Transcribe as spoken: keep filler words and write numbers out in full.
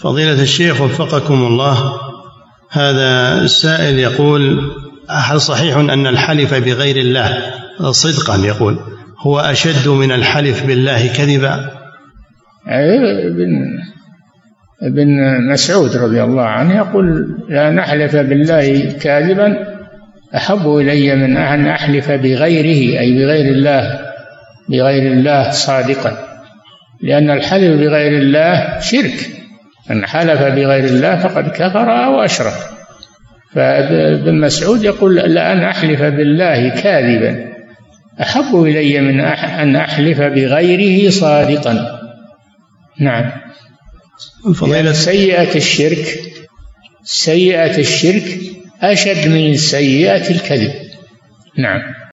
فضيلة الشيخ وفقكم الله، هذا السائل يقول: هل صحيح أن الحلف بغير الله صدقا يقول هو أشد من الحلف بالله كذبا؟ ابن ابن مسعود رضي الله عنه يقول: لا نحلف بالله كاذبا أحب إلي من أن أحلف بغيره، أي بغير الله، بغير الله صادقا، لأن الحلف بغير الله شرك، من حلف بغير الله فقد كفر أو أشرك. فابن مسعود يقول: لأن أحلف بالله كاذبا أحب إلي من أن أحلف بغيره صادقا. نعم. فضيلة سيئة الشرك سيئة الشرك أشد من سيئة الكذب. نعم.